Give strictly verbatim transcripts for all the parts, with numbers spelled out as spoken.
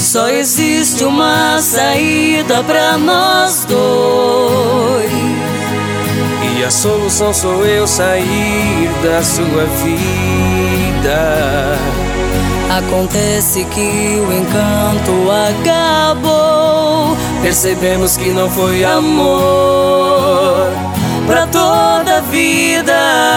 Só existe uma saída pra nós dois, e a solução sou eu sair da sua vida. Acontece que o encanto acabou, percebemos que não foi amor pra toda a vida.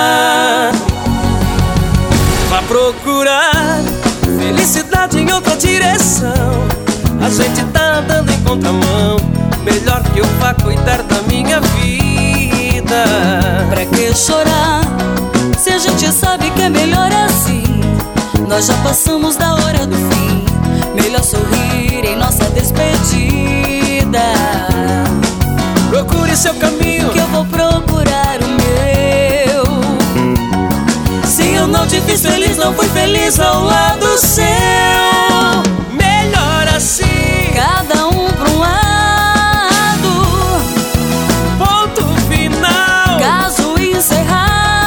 Vá procurar felicidade em outra direção, a gente tá andando em contramão. Melhor que eu vá cuidar da minha vida. Pra que chorar, se a gente sabe que é melhor assim? Nós já passamos da hora do fim, melhor sorrir em nossa despedida. Procure seu caminho, que eu vou procurar o meu. Se eu não te fiz feliz, não fui feliz ao lado seu. Melhor assim, cada um pra um lado, ponto final, caso encerrado.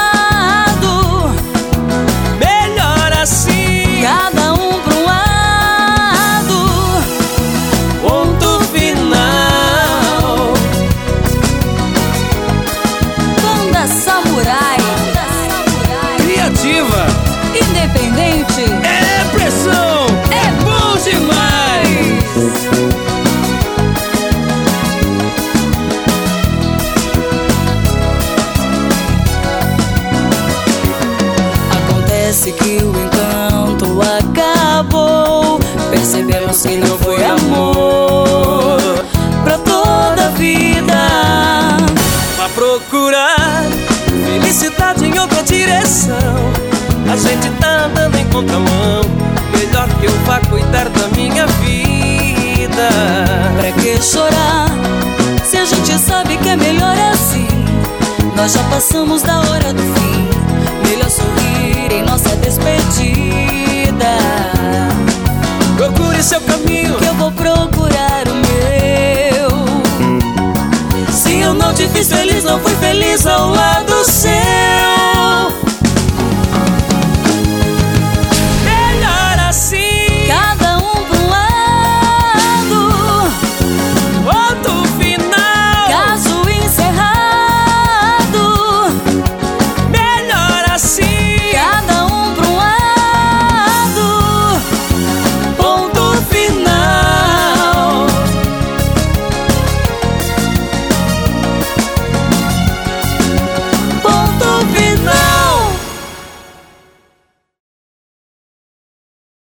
Melhor assim, cada um pra um lado, ponto final. Banda Samurai, criativa, independente, é pressão, é bom demais. Acontece que o encanto acabou, percebemos que não foi amor pra toda a vida. Vá procurar felicidade em outra direção, a gente tá andando em contramão. Melhor que eu vá cuidar da minha vida. Pra que chorar, se a gente sabe que é melhor assim? Nós já passamos da hora do fim, melhor sorrir